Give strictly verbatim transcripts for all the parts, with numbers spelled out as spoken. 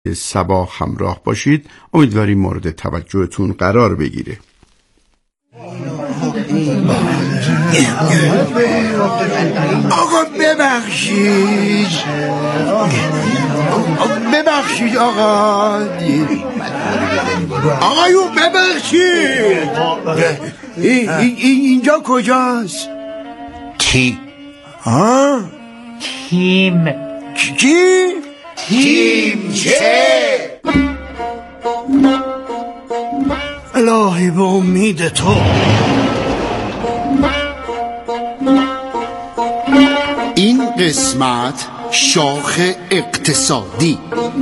صبا همراه باشید. امیدواریم مورد توجهتون قرار بگیره. آقا ببخشید ببخشید آقا آقایون ببخشید. اینجا کجاست؟ کی؟ ها؟ تیم. کی؟ تیم چه؟ الهی به امید تو. این قسمت شاخ اقتصادی.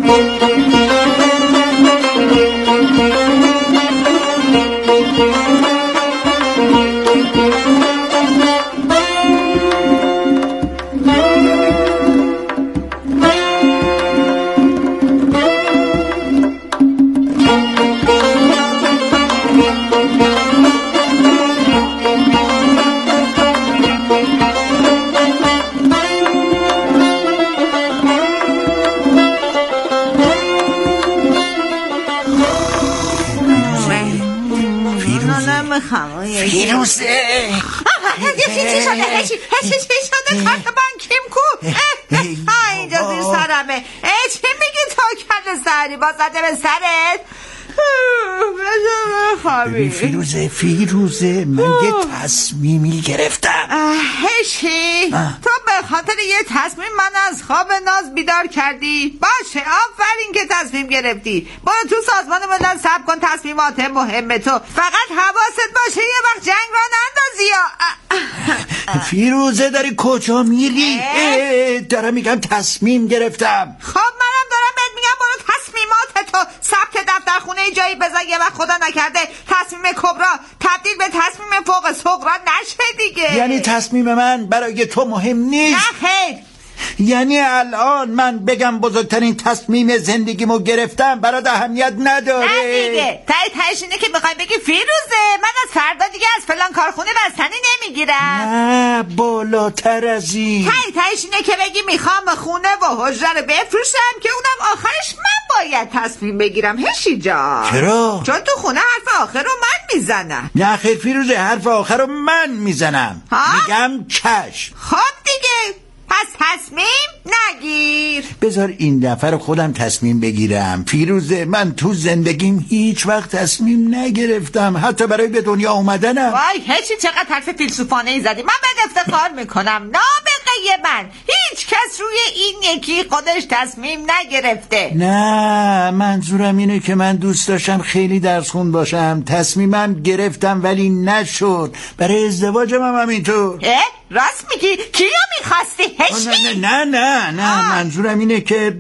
فیروزه چی شده؟ چی شده؟ کارت بانکیم کو؟ اینجا زیر سرمه. چی میگی تو کل سری با زده به سرت؟ ببین فیروزه فیروزه من یه تصمیمی گرفتم. هشی تو به خاطر یه تصمیم من از خواب ناز بیدار کردی؟ باشه آفرین که تصمیم گرفتی. برو تو سازمان ملل ثبت کن تصمیمات مهم تو. فقط حواست باشه یه وقت جنگ را نندازی یا فیروزه داری کجا میری؟ دارم میگم تصمیم گرفتم. خب منم دارم بهت میگم برو تصمیمات تو ثبت دفتر خونه جایی بذار یه وقت خدا نکرده تصمیم کبرا تبدیل به تصمیم فوق صغرا نشه دیگه. یعنی تصمیم من برای تو مهم نیست؟ نه خیر. یعنی الان من بگم بزرگترین تصمیم زندگیمو گرفتم برات اهمیت نداره؟ نه دیگه. تای تایش اینه که بخوای بگی فیروزه من از فردا دیگه از فلان کارخونه بستنی نمیگیرم. نه بالاتر از این. تای تایش اینه که بگی میخوام خونه و حجره رو بفروشم که اونم آخرش من باید تصمیم بگیرم. هشی جان. چرا؟ چون تو خونه حرف آخر رو من میزنم. نه خیر فیروزه حرف آخر رو من میزنم. میگم چشم. خب دیگه پس تصمیم نگیر. بذار این دفعه خودم تصمیم بگیرم. فیروزه من تو زندگیم هیچ وقت تصمیم نگرفتم، حتی برای به دنیا اومدنم. وای هیچی چقدر حرف فیلسوفانه ای زدی. من به افتخار میکنم نابغه من هیچ کس روی این یکی خودش تصمیم نگرفته. نه منظورم اینه که من دوست داشتم خیلی درس خون باشم. تصمیمم گرفتم ولی نشد. برای ازدواجم هم همینطور. اه؟ راست میگی؟ کیو میخواستی؟ هشمی؟ نه نه نه نه منظورم اینه که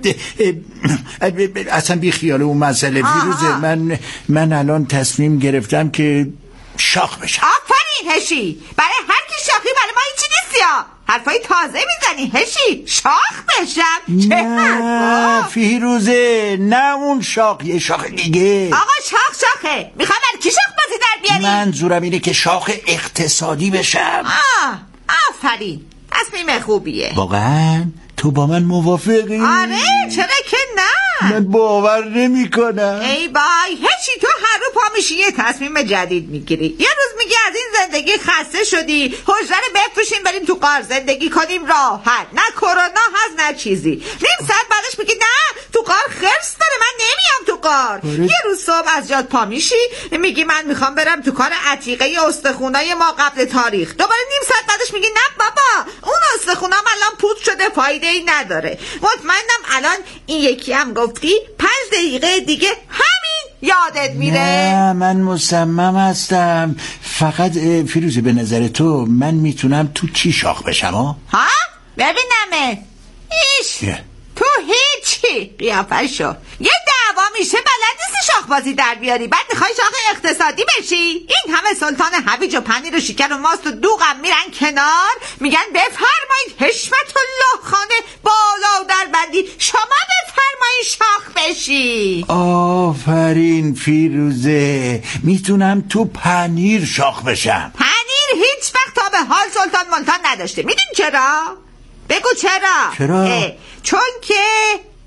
اصلا بی خیال اون مسئله. فیروزه من من الان تصمیم گرفتم که شاخ بشم. آفرین هشی. برای هر کی شاخی برای ما هیچی نیست یا حرفای تازه میزنی هشی. شاخ بشم؟ چه نه فیروزه نه اون شاخ، یه شاخ دیگه. آقا شاخ شاخه. میخوای برای کی شاخ بازی در بیاری؟ منظورم اینه که شاخ اقتصادی بشم. آه آفرین تصمیم خوبیه. واقعا تو با من موافقی؟ آره چرا که نه. من باور نمی کنم. ای بای هیچی. تو هر رو پا میشی یه تصمیم جدید میگیری. یه روز میگی از این زندگی خسته شدی حجره رو بفروشیم بریم تو غار زندگی کنیم راحت، نه کرونا هست نه چیزی. نیم ساعت بعدش میگی نه تو غار خرس داره من نمیام تو غار. یه روز صبح از جات پا میشی میگی من میخوام برم تو کار عتیقه استخونای ما قبل تاریخ. دوباره نیم ساعت بعدش میگی نه بابا اون استخونام الان پوت شده فایده ای نداره. مطمئنم الان این یکی هم گفتی پنج دقیقه دیگه همین یادت میره. نه من مصمم هستم. فقط فیروزه به نظر تو من میتونم تو چی شاخ بشم؟ ها ها ببینمه ایش yeah. تو هیچی قیافه شو یه دعوا میشه بلد نیستی شاخ بازی در بیاری بعد میخوای شاخ اقتصادی بشی. این همه سلطان هویج و پنیر و شکر و ماست و دوغم میرن کنار میگن بفرمایید حشمت الله خانه بالا و در بندی شما بفرمایید شاخ بشی. آفرین فیروزه میتونم تو پنیر شاخ بشم. پنیر هیچ وقت تا به حال سلطان ملتان نداشته. میدون چرا؟ بگو چرا؟ چرا؟ چون که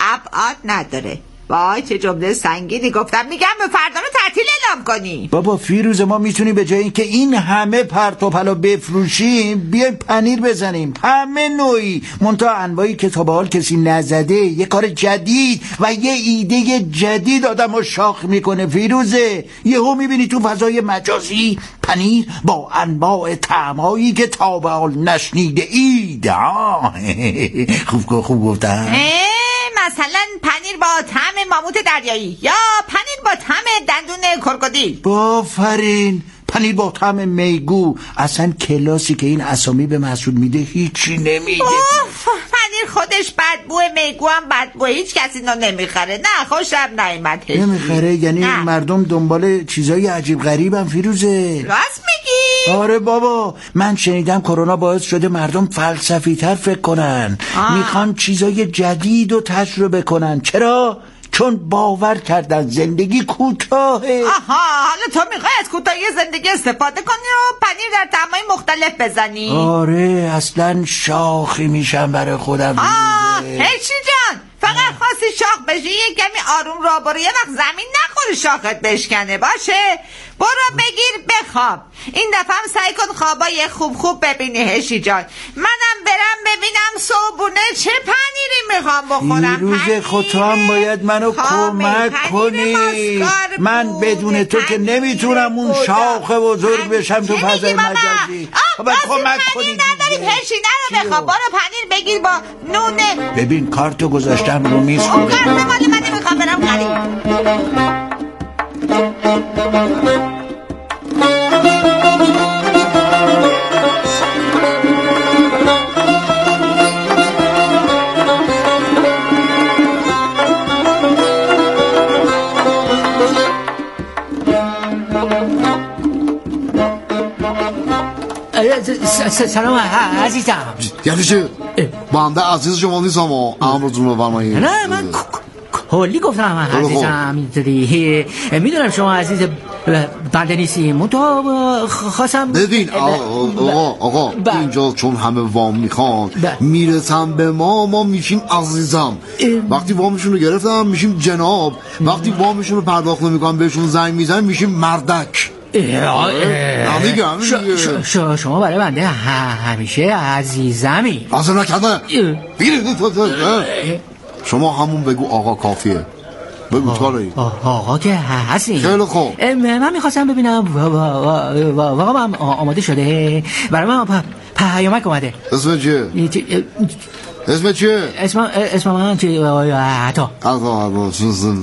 ابعاد نداره. وای چه جمله سنگینی گفتم. میگم به فردا رو تعطیل اعلام کنی. بابا فیروز، ما میتونیم به جای اینکه این همه پرت و پلا بفروشیم بیایم پنیر بزنیم، همه نوعی، منتها انواعی که تا به حال کسی نزده، یه کار جدید و یه ایده جدید آدمو شاخ میکنه. فیروزه، یهو میبینی تو فضای مجازی پنیر با انواع طعمایی که تا به حال نشنیده اید. خوب خوب گفتم. مثلا پنیر با طعم ماموت دریایی یا پنیر با طعم دندون کرکودیل. بافرین. پنیر با طعم میگو. اصلا کلاسی که این اسامی به محصول میده هیچی نمیده. پنیر خودش بدبوه، میگو هم بدبوه، هیچ کسی اینو نمیخره. نه خوشم نیامد. نمیخره؟ یعنی نه. مردم دنبال چیزای عجیب غریبن فیروزه. راست میگی؟ آره بابا، من شنیدم کرونا باعث شده مردم فلسفی تر فکر کنن. آه. میخوان چیزای جدید رو تجربه کنن. چرا؟ چون باور کردن زندگی کوتاهه. آها، حالا تو میخوای از کوتاهی زندگی استفاده کنی و پنیر در طعمای مختلف بزنی؟ آره، اصلا شاخی میشم برای خودم. آه هیچی جان، فقط خواستی شاخ بشی یه کمی آروم را برو، یه وقت زمین نخوری شاخت بشکنه. باشه برو بگیر بخواب. این دفعه هم سعی کن خوابای خوب خوب ببینی هشی جان. منم برم ببینم صبحونه چه پنیری میخوام بخورم. روز خود تو هم باید منو کمک کنی. من بدون تو که نمیتونم اون شاخ بزرگ بشم تو فضای مجازی. باید کمک کنی نداریم هشی، نرو بخواب. برو پنیر بگیر با نونه. ببین کارتو گذاشتم رو میز. اون کارت مالی من نمیخوام برم خرید. سلام عزیزم. یعنی چه؟ بنده عزیز شما نیستم و امرتون رو فرمایید. نه من کلی گفتم عزیزم. اینطوری میدونم شما عزیز بنده نیستی، منتها خواستم. ببین آقا آقا اینجا چون همه وام میخوان میرسم به ما، ما میشیم عزیزم. وقتی وامشون رو گرفتم میشیم جناب. وقتی وامشون رو پرداخت نمیکنم بهشون زنگ میزنم میشیم مردک. شما برای بنده همیشه عزیزمی. اصلا نکرده. شما همون بگو آقا کافیه. بگو چاره آقا که هستی. خیلی خوب. من میخواستم ببینم واقعا من آماده شده برای من پیامک اومده. اسم چیه؟ اسم چیه؟ اسم اسم من چیه؟ عطا. عطا.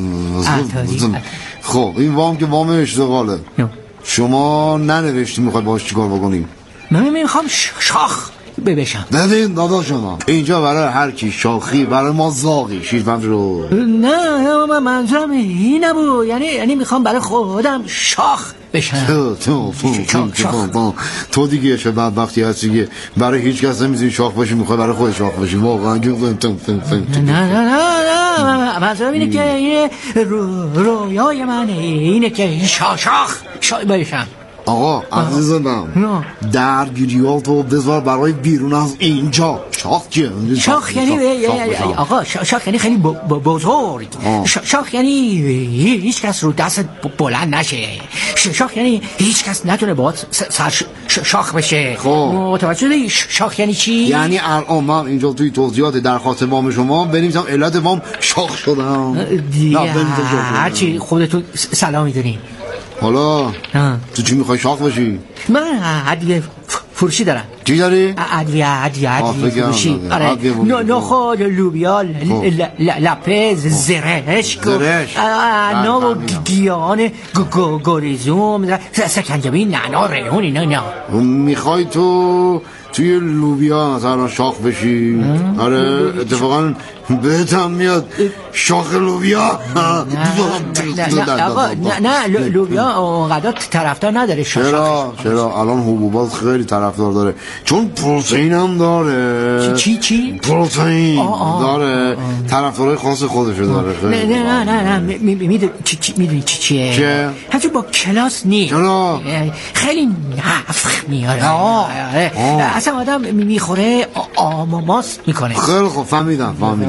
خب این وام که وام اشتغاله. شما ننوشتی میخوای باش چیکار بکنیم؟ من میخوام شاخ ببشم. ببین داداش شما اینجا برای هر کی شاخی، برای ما زاغی. شیرفند رو نه من منظورم این نبود. یعنی یعنی میخوام برای خودم شاخ بشم. تو تو تو تو تو دیگه چه بدبختی هستی که برای هیچ کس نمیذاری شاخ باشی، میخوای برای خودت شاخ باشی. واقعا نه نه نه منظورم اینه که این رویای منه، اینه که شاخ شاخ بشم. آقا عزیزم درگیریاتو بذار برای بیرون از اینجا. شاخ چیه؟ شاخ یعنی آقا شاخ یعنی خیلی بزرگ. شاخ یعنی هیچ کس رو دست بلند نشه. شاخ یعنی هیچ کس نتونه باید شاخ بشه. متوجه شدی شاخ یعنی چی؟ یعنی الان من اینجا توی توضیحات درخواست وام شما بنویسم علت وام شاخ شدم دیگه هرچی خودتون سلام میدونی. حالا تو چی میخوای شاخ بشی؟ من ادویه فروشی دارم. چی داری؟ ادویه ادویه ادویه فروشی. آره نخود، لوبیا، لپز، زرشک، نو و گیان گریزوم، سکنجبین، نعنا، ریحون اینا اینا. میخوای تو توی لوبیا مثلا شاخ بشی؟ آره اتفاقا بهتم میاد شاخ لوبیا. نه نه لوبیا اونقدر طرفدار نداره. چرا؟ چرا؟ الان حبوبات خیلی طرفدار داره چون پروتئین هم داره. چی چی؟ پروتئین داره، طرفدارای خاص خودشو داره. نه نه نه نه میدونی چی چیه؟ چه؟ حتی با کلاس نیست. چرا؟ خیلی نفخ میاره. اصلا آدم میخوره آماماس میکنه. خیلی خوب فهمیدم فهمیدم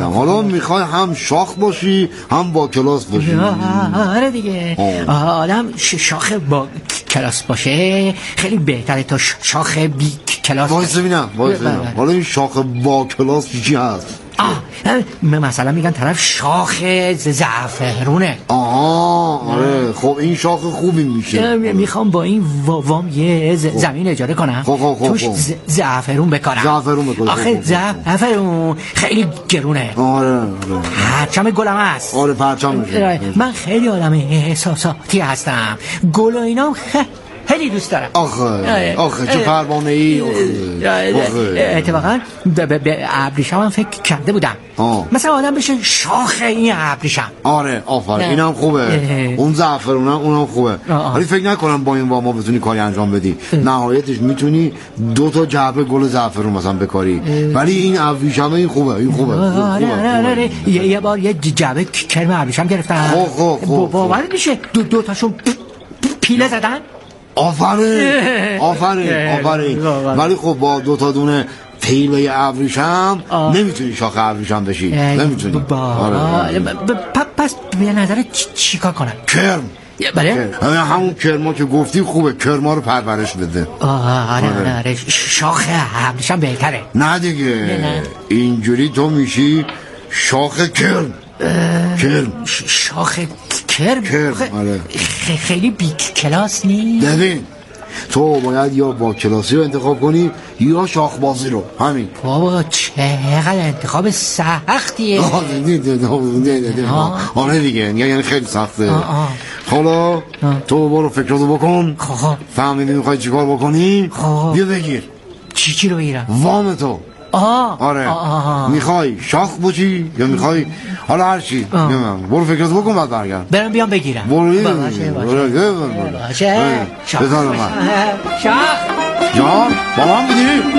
میگم حالا میخوای هم شاخ باشی هم با کلاس باشی. آره دیگه آدم شاخ با کلاس باشه خیلی بهتره تا شاخ بی کلاس. وایس ببینم وایس ببینم حالا این شاخ با کلاس چی هست؟ آه مثلا میگن طرف شاخ زعفرونه. آها آره خب این شاخ خوبی میشه. میخوام با این وام یه زمین اجاره کنم خب خب خب توش زعفرون بکارم. زعفرون بکارم آخه زعفرون خیلی گرونه. آره آره پرچم گلم هست. آره پرچمشه. من خیلی آدم احساساتی هستم. گل و اینام خیلی دوست دارم. آخه آخه چه پروانه ای. اتفاقا به ابریشم هم فکر کرده بودم آه. مثلا آدم بشه شاخ این ابریشم. آره آفرین اینم خوبه. اون زعفرونم اونم خوبه ولی فکر نکنم با این واما بتونی کاری انجام بدی. نهایتش میتونی دو تا جعبه گل زعفرون مثلا بکاری ولی این ابریشم این خوبه این خوبه. آره یه بار یه جعبه کرم ابریشم گرفتم. باور میشه دو دو تاشون پیله زدن. آفرین آفرین آفرین ولی خب با دو تا دونه پیله ابریشم نمیتونی شاخ ابریشم بشی. نمیتونی. آره پس به نظر چی کار کنم؟ کرم. بله همون کرما که گفتی خوبه کرما رو پرورش بده. آره آره شاخ ابریشم بهتره. نه دیگه اینجوری تو میشی شاخ کرم. کرم شاخ کرم آره. خیلی بی کلاس نیست. ببین تو باید یا با کلاسی رو انتخاب کنی یا شاخ بازی رو. همین. بابا چقدر انتخاب سختیه. آره دیگه یعنی خیلی سخته. حالا تو برو فکراتو بکن فهمیدی میخوای چیکار بکنی بیا بگیر. چی چی رو بگیرم؟ وام تو. آه آره آه. میخوای شاخ باشی یا میخوای حالا هر چی. برو فکرات بکن بعد برگرد. برم بیام بگیرم. برو باشه باشه باشه شاخ شاخ جان با من بودی؟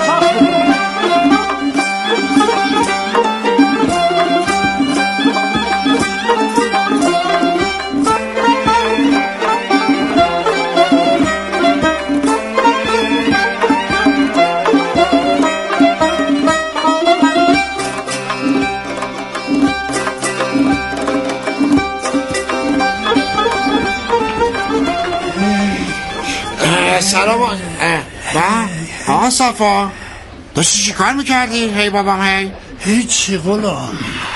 سلام با آقا صفا داشتی چی کار میکردی؟ هی بابام هی هیچی غلام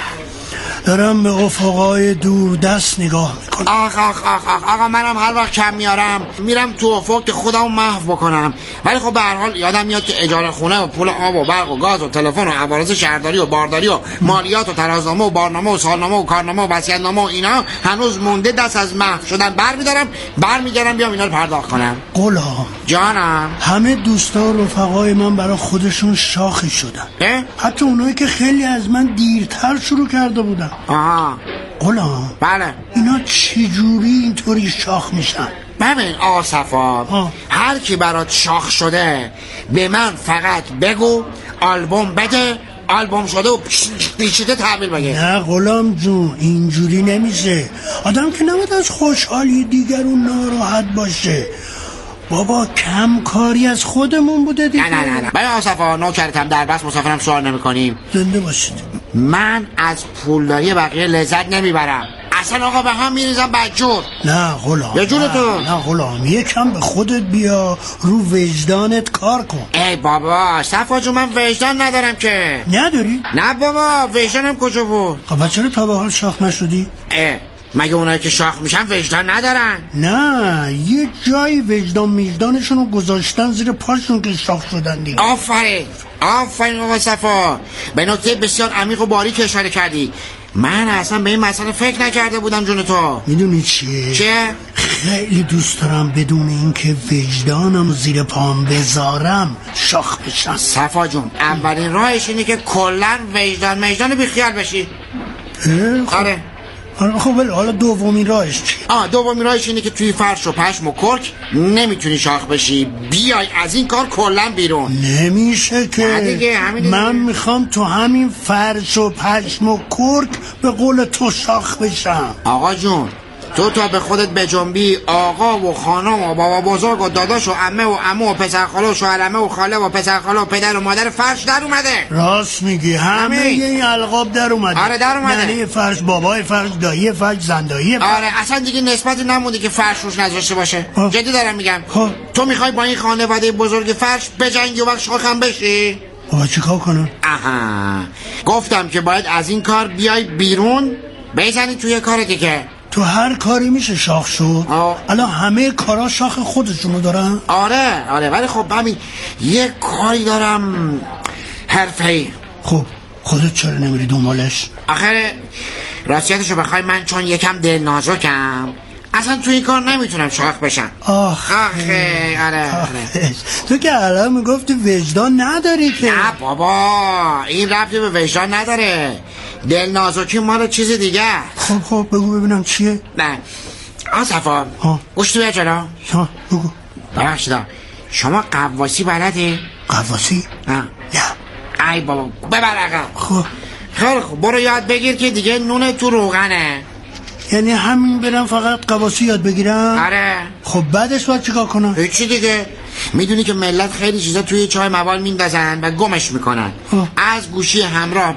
دارم به افقای دور دست نگاه میکنم. آخ آخ آخ آخ آقا منم هر وقت کم میارم میرم تو افق که خودمو محو بکنم ولی خب به هر حال یادم میاد که اجاره خونه و پول آب و برق و گاز و تلفن و عوارض شهرداری و بارداری و مالیات و ترازنامه و بارنامه و سالنامه و کارنامه و وصیت‌نامه و اینا هنوز مونده دست از محو شدن برمیدارم برمیگردم بیام اینا رو پرداخت کنم. غلام جانم همه دوستا و رفقای من برای خودشون شاخی شدن. حتی اونایی که خیلی از من دیرتر شروع کرده بودن. آها غلام بله اینا چجوری اینطوری شاخ میشن؟ ببین آقا صفا هر کی برات شاخ شده به من فقط بگو آلبوم بده آلبوم شده و پیچیده تحویل بگه. نه غلام جون اینجوری نمیشه. آدم که نباید از خوشحالی دیگرون ناراحت باشه. بابا کم کاری از خودمون بوده دیگه. نه نه نه نه ببین آقا صفا نوکرتم در بس مسافرم سوال نمی کنیم. زنده باشید. من از پولداری بقیه لذت نمیبرم اصلا آقا به هم میریزم بدجور. نه غلام یه جور تو نه غلام یکم به خودت بیا رو وجدانت کار کن. ای بابا صفا جون من وجدان ندارم که. نداری؟ نه بابا وجدانم کجا بود؟ خب چرا تا به حال شاخ نشدی؟ اه مگه اونایی که شاخ میشن وجدان ندارن؟ نه یه جایی وجدان میجدانشون رو گذاشتن زیر پاشون که شاخ شدن دیگه. آفرین آفرین آقا صفا به نکته بسیار عمیق و باریک اشاره کردی. من اصلا به این مسئله فکر نکرده بودم جون تو. میدونی چیه؟ چه؟ خیلی دوست دارم بدون اینکه وجدانم زیر پام بذارم شاخ بشم. صفا جون اولین راهش اینه که کلن وجدان مجدان بیخیال بشی. آره خب ولی حالا دومین راهش چی؟ آه دومین راهش اینه که توی فرش و پشم و کرک نمیتونی شاخ بشی بیای از این کار کلن بیرون. نمیشه که دیگه من میخوام تو همین فرش و پشم و کرک به قول تو شاخ بشم. آقا جون تو تا به خودت بجنبی آقا و خانم و بابا بزرگ و داداش و عمه و عمو و پسر خاله و شوهر عمه و خاله و پسر خاله و پدر و مادر فرش در اومده. راست میگی، همه این القاب در اومده. آره در اومده. ننه فرش، بابای فرش، دایی فرش، زندایی فرش. آره اصلا دیگه نسبتی نمونده که فرش روش نذاشته باشه. ها. جدی دارم میگم. ها. تو میخوای با این خانواده بزرگ فرش بجنگی و وقت شاخم بشی؟ بابا چیکار کنم؟ آها گفتم که باید از این کار بیای بیرون بزنی توی کار دیگه. تو هر کاری میشه شاخ شد. الان همه کارا شاخ خودشونو دارن. آره آره ولی خب همین یه کاری دارم حرفه‌ای. خب خودت چرا نمیری دنبالش؟ آخه راستیتشو بخوای من چون یکم دل نازکم اصلا توی این کار نمیتونم شاخ بشم. آخ آخه آره آره تو که الان میگفتی وجدان نداری که. نه بابا این ربطی به وجدان نداره، دل نازکی مال چیز دیگه. خب خب بگو ببینم چیه. نه آصفا گوش تو بیا جلو. ها بگو. ببخشیدا شما قواسی بلدی؟ قواسی؟ نه نه. ای بابا ببر عقب. خب خیلی خب برو یاد بگیر که دیگه نون تو روغنه. یعنی همین برم فقط قواسی یاد بگیرم؟ آره. خب بعدش باید چیکار کنم؟ هیچی دیگه. میدونی که ملت خیلی چیزا توی چای موال میندازن و گمش میکنن. اه. از گوشی همراه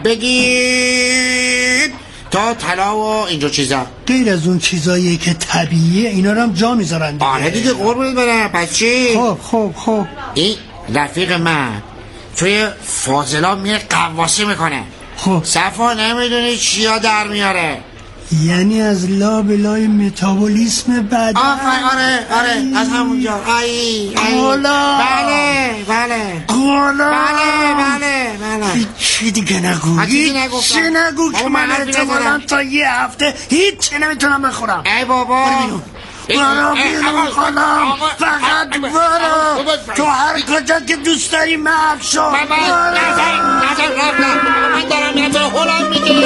بگیر تا طلا و اینجور چیزا. غیر از اون چیزاییه که طبیعیه اینا رو هم جا میذارن دیگه. آره دیگه قربونت برم. پس چی؟ خب خب خب این رفیق من توی فاضلا میره قواسی میکنه. خب صفا نمیدونی چیا در میاره. یعنی از لا بلای متابولیسم بدن. آفرین آره آره از همونجا. ای ای قولا. بله بله قولا. بله بله بله. چی دیگه نگو. هیچی نگفتم. چی نگو که من احتمالا تا یه هفته هیچی نمیتونم بخورم. ای بابا برو بیرون کنم. فقط برو تو هر کجا که دوست داری محب شو. من نزن نزن رفتم من دارم یه تو هلم میگی.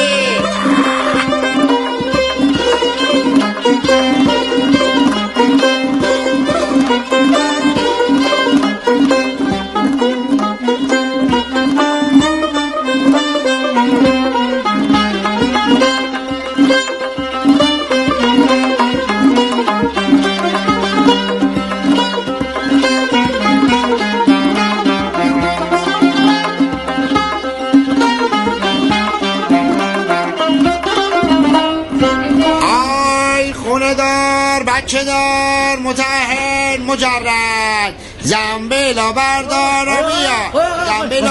بچه دار متعهد مجرد زنبیلا بردار و بیا. زنبیلا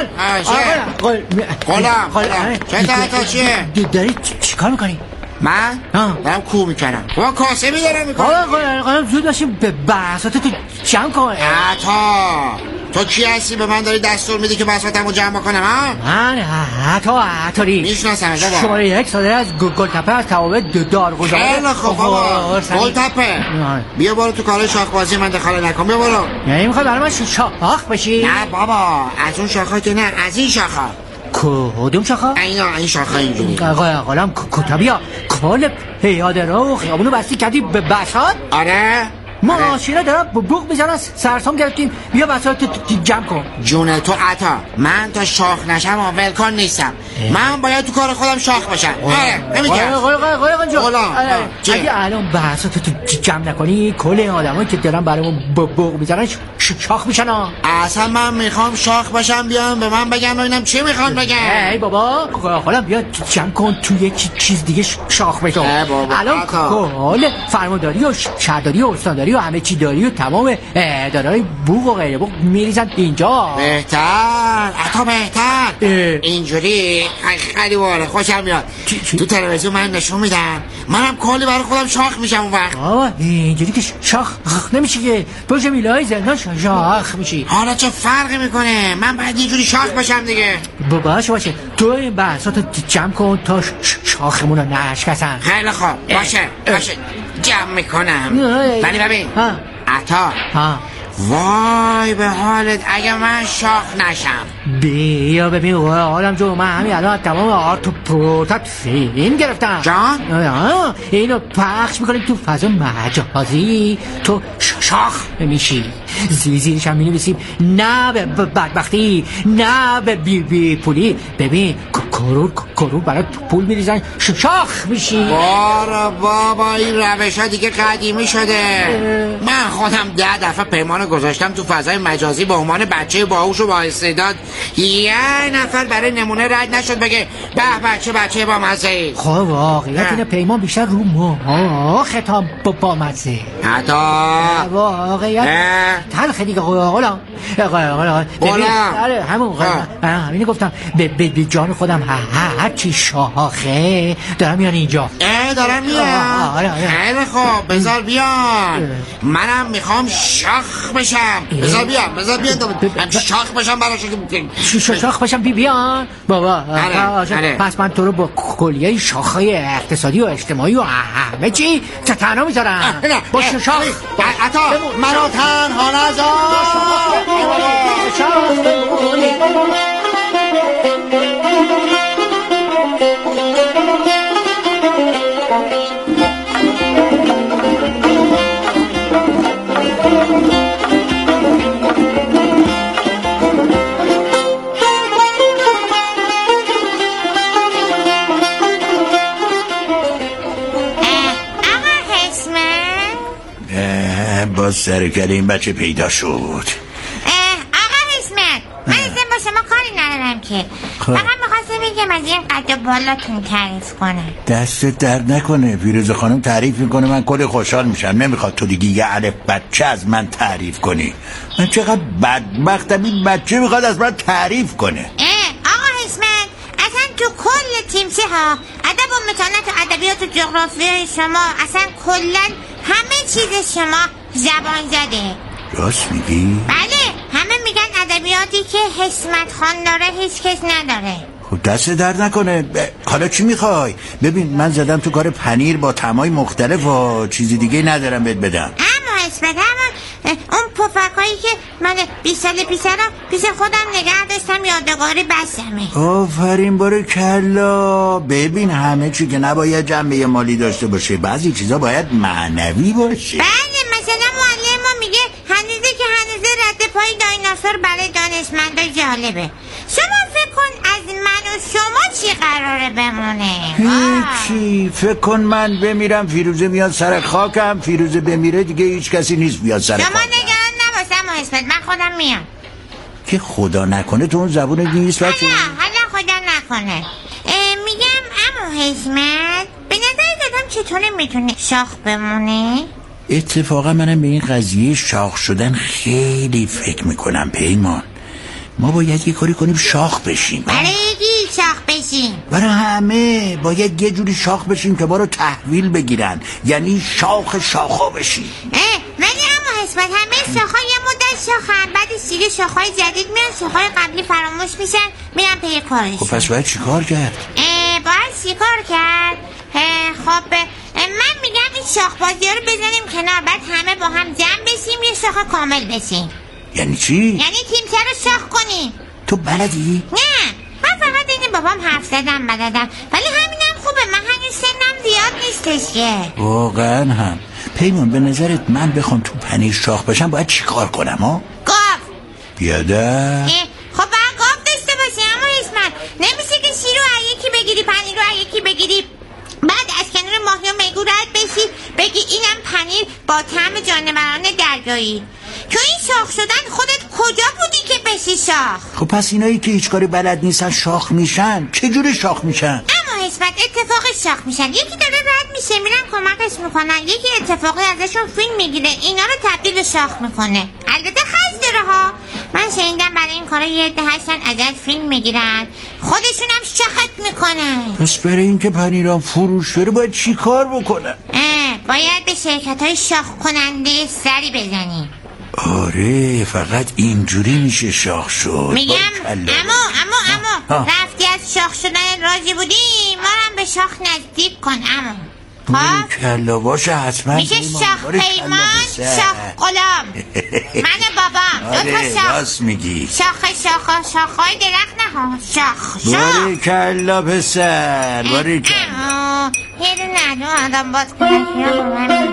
قلم قلم چه تا چیه؟ داری چی کار میکنی؟ من؟ دارم کو میکنم. با کاسبی دارم میکنم. قلم قلم زود باشیم به بحثات تو جمع کن. عطا تو کی هستی به من داری دستور میدی که بحثاتمو جمع بکنم ها؟ من عطا عطاری میشناسم بابا. شماره یک صادر از گلتپه از توابع دارگذار. خیلی خوب بابا گلتپه بیا برو تو کارهای شاخبازی من دخالت نکن. بیا برو. یعنی میخوای برای من شاخ بشی؟ نه بابا از اون شاخا که نه از این شاخا. کدوم شاخا؟ اینا این شاخا اینجوری. قلم کتابیا کل پیاده رو خیابونو بستی کردی به بساط؟ آره ماشینا دارم بوق میزنن سرسام گرفتیم. بیا بساط جمع کن. جون تو عطا من تا شاخ نشم و ولکن نیستم. من باید تو کار خودم شاخ باشم. آره نمیگم. اگه الان بساط تو جمع نکنی کل این آدمایی که دارن برامون بوق میزنن شاخ میشن. اصلا من میخوام شاخ باشم بیام به من بگن و اینم چی میخوان بگن. ای بابا حالا بیا جمع کن تو یک چیز دیگه شاخ بشو. الان کل فرمانداری و شهرداری و استانداری و همه چی داری و تمام اداره‌های بوق و غیره بوق میریزن اینجا. بهتر عطا بهتر. اه. اینجوری خیلی واره خوشم میاد. تو تلویزیون من نشون میدم منم کلی برای خودم شاخ میشم اون وقت. آه اینجوری که شاخ نمیشه که پشت میلای زندان شاخ میشی. حالا چه فرقی میکنه من باید اینجوری شاخ باشم دیگه. باشه باشه تو این بحثاتو جمع کن تا شاخمون رو نشکسن. خیلی خوب باشه باشه جمع میکنم. ولی ببین عطا وای به حالت اگه من شاخ نشم. بیا ببین آدم جو، من همین الان تمام آرت و پروتات فیلم گرفتم جان؟ اینو پخش میکنیم تو فضا مجازی، تو شاخ میشی، زیر زیرش هم مینویسیم نه به بدبختی، نه به بی بی پولی. ببین کرور کرور برای پول میریزن، شاخ میشی. بارا بابا این روش ها دیگه قدیمی شده. من خودم ده دفعه پیمان گذاشتم تو فضای مجازی به عنوان بچه باهوش و با استعداد، یه نفر برای نمونه رد نشد بگه به بچه بچه با مزه. خب واقعیت اینه پیمان بیشتر رو ما خطاب با مزه، حتی واقعیت تلخ دیگه. غلام غلام غلام همون همینی گفتم به جان خودم هر چی شاخه دارم میان اینجا. اه دارم میان. خیلی خوب بذار بیان، منم میخوام شاخ بشم. بذار بیان بذار بیان هم شاخ بشم براش. شاخ بشم بی بیان بابا. پس من تو رو با کلیه شاخهای اقتصادی و اجتماعی و همه چی تنها میذارم. با شاخ عطا منو تنها نذار. باز سرکل این بچه پیدا شد. آقا حسمت، من اصلا با شما کاری ندارم که، فقط میخواستم بگم از این قد بالاتون تعریف کنم. دستت درد نکنه، فیروزه خانم تعریف میکنه من کلی خوشحال میشم. نمیخواد تو دیگه یه الف بچه از من تعریف کنی. من چقدر بدبختم این بچه میخواد از من تعریف کنه. آقا حسمت، اصلا تو کل تیمچه ها ادب و متانت و ادبیات و جغرافیای شما اصلا کلا همه چیز شما زبان زده. راست میگی؟ بله، همه میگن ادبیاتی که حسمت خان داره هیچ کس نداره. خب دست درد نکنه. حالا چی میخوای؟ ببین من زدم تو کار پنیر با طعمای مختلف و چیزی دیگه ندارم بهت بدم. اما حسمت، همون اون پفکایی که من بیست سال پیش رو پیش خودم نگه داشتم یادگاری بسمه. آفرین باره کلا. ببین همه چی که نباید جنبه مالی داشته باشه، بعضی چیزا باید معنوی باشه. بله، مثلا معلم ما میگه هنوزه که هنوزه رد پای دایناسور برای دانشمندا جالبه. شما فکر کن از من و شما چی قراره بمونه؟ هیچی. فکر کن من بمیرم فیروزه میاد سر خاکم، فیروزه بمیره دیگه هیچ کسی نیست بیاد سر خاکم. شما نگران نباش اما حسمت، من خودم میام. که خدا نکنه تو اون زبون نیست بچه. حالا حالا خدا نکنه. میگم اما حسمت، به نظر دادم چطوری میتونه شاخ بمونه؟ اتفاقا منم به این قضیه شاخ شدن خیلی فکر میکنم پیمان. ما باید یه کاری کنیم شاخ بشیم. برای یکی شاخ بشیم؟ برای همه باید یه جوری شاخ بشیم که ما رو تحویل بگیرن، یعنی شاخ شاخا بشیم. ولی اما حسمت همه شاخا یه مدت شاخن، بعد دیگه شاخهای جدید میان، شاخهای قبلی فراموش میشن، میرن پی کارش. خب پس باید چی کار کرد؟ باید چی کار کرد؟ خب من میگم این شاخ بازی ها رو بزنیم کنار، بعد همه با هم جمع بشیم یه شاخ کامل بشیم. یعنی چی؟ یعنی تیمچه رو شاخ کنیم. تو بلدی؟ نه، من فقط این بابام حرف زدم بلدم، ولی همینم خوبه، من هنوز سنم زیاد نیستش که. واقعا هم. پیمان به نظرت من بخوام تو پنیر شاخ بشم باید چی کار کنم ها؟ گاو. بیاده؟ خب باید گاو داشته باشی اما حسمت، نمیشه که شیر رو یکی بگیری پنیر رو یکی بگیری بعد از کنار ماهی و میگو رد بشی بگی اینم پنیر با طعم جانوران دریایی. تو این شاخ شدن خودت کجا بودی که بشی شاخ؟ خب پس اینایی که هیچ کاری بلد نیستن شاخ میشن چجوری شاخ میشن؟ اما حسمت اتفاق شاخ میشن، یکی داره رد میشه میرن کمکش میکنن، یکی اتفاقی ازشون فیلم میگیره اینا رو تبدیل شاخ میکنه. البته خرج داره ها، من شنیدم برای این کارا یه عده هستن ازت فیلم میگیرن خودشون هم شاخت میکنن. پس برای اینکه پنیرام فروش بره باید چی کار بکنن؟ باید به شرکت های شاخ کننده سری بزنی. آره فقط اینجوری میشه شاخ شد. میگم اما اما اما رفتی از شاخ شدن راضی بودی ما هم به شاخ نزدیک کن. اما خب کلا باشه حتما میشه شاخ پیمان شاخ غلام. من بابا دو تا شاخ. راست میگی. شاخه شاخه شاخهای درخت نه ها. شاخ شاخ. باریکلا پسر باریکلا. یه دو ندو آدم باز کنه.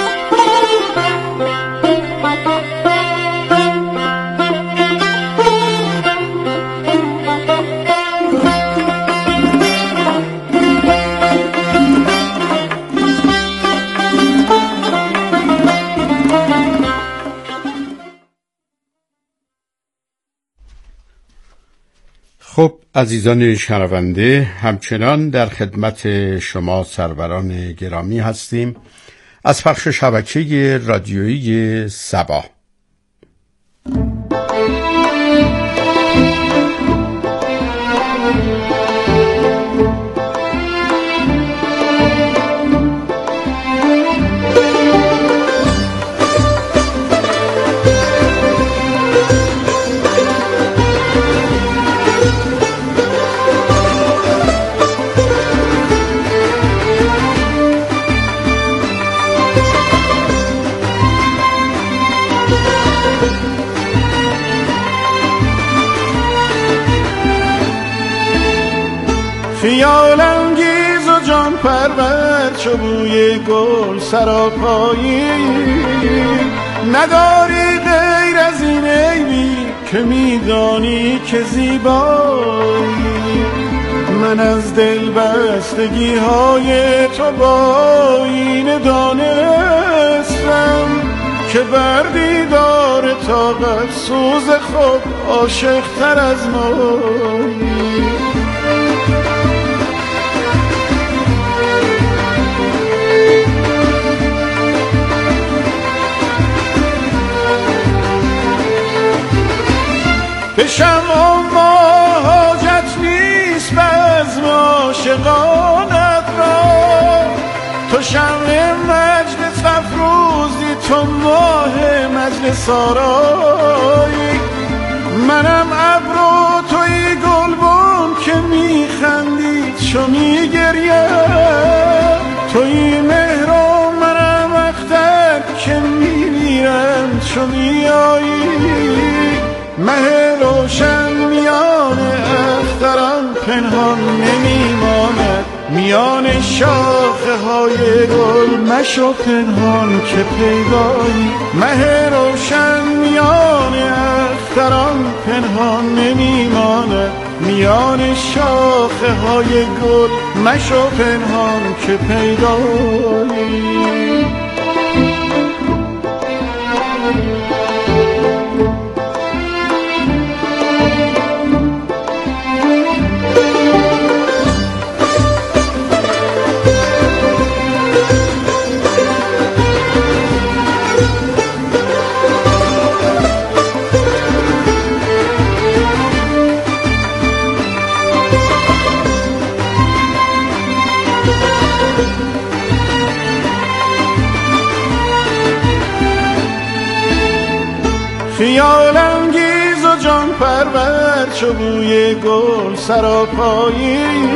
خب عزیزان شنونده، همچنان در خدمت شما سروران گرامی هستیم از پخش شبکه رادیویی صبا. خیال انگیز و جان پرور چو بوی گل سراپایی، نداری غیر از این عیبی که میدانی که زیبایی. من از دل بستگی های تو با این دانستم که بر دیدار طاقت سوز خود عاشق تر از مایی. به شمع ما حاجت نیست بزم عاشقانت را، تو شمع مجلس افروزی، تو ماه مجلس آرایی. منم ابرو توی گلبن که میخندی چو میگریم، توی مهر و منم اختر که میمیرم چو میایی. مه روشن میان اختران پنهان نمیماند، میان شاخه های گل مشو پنهان که پیدایی. مه روشن میان اختران پنهان نمیماند، میان شاخه های گل مشو پنهان که پیدایی. خیال انگیز و جان پرور چو بوی گل سراپایی،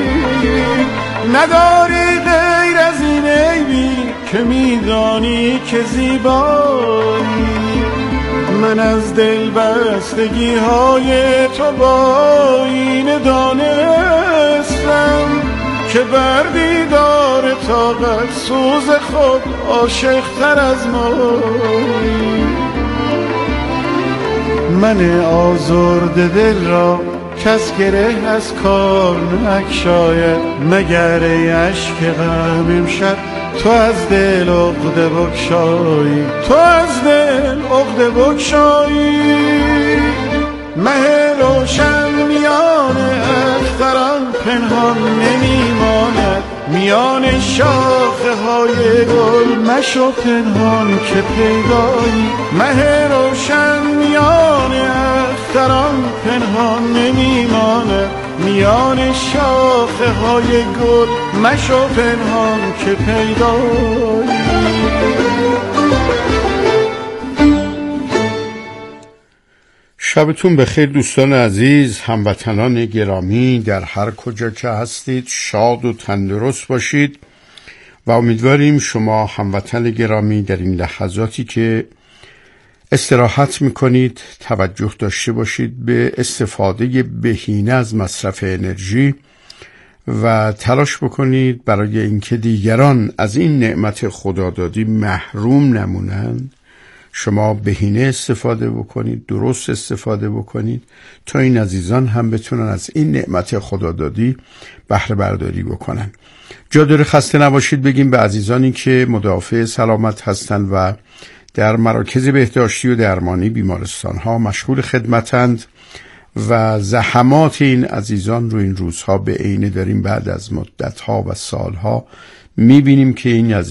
نداری غیر از این عیبی که میدانی که زیبایی. من از دل بستگی های تو با این دانستم که بر دیدار طاقت سوز خود عاشق تر از مایی. من آزرده دل را کس گره از کار نگشاید، مگر اشک غم امشب تو از دل عقده بگشایی، تو از دل عقده بگشایی. مه روشن میان اختران پنهان نمیماند، میان شاخه های گل مشو پنهان که پیدایی. مه روشن میان اختران پنهان نمیماند، میان شاخه های گل مشو پنهان که پیدایی. شبتون بخیر دوستان عزیز، هموطنان گرامی، در هر کجا که هستید شاد و تندرست باشید و امیدواریم شما هموطن گرامی در این لحظاتی که استراحت میکنید، توجه داشته باشید به استفاده بهینه از مصرف انرژی و تلاش بکنید برای اینکه دیگران از این نعمت خدادادی محروم نمونند. شما بهینه استفاده بکنید، درست استفاده بکنید تا این عزیزان هم بتونن از این نعمت خدادادی بهره برداری بکنن. جا داره خسته نباشید بگیم به عزیزانی که مدافع سلامت هستند و در مراکز بهداشتی و درمانی بیمارستان ها مشغول خدمتند و زحمات این عزیزان رو این روزها به عینه داریم بعد از مدت ها و سال ها میبینیم که این عزیزان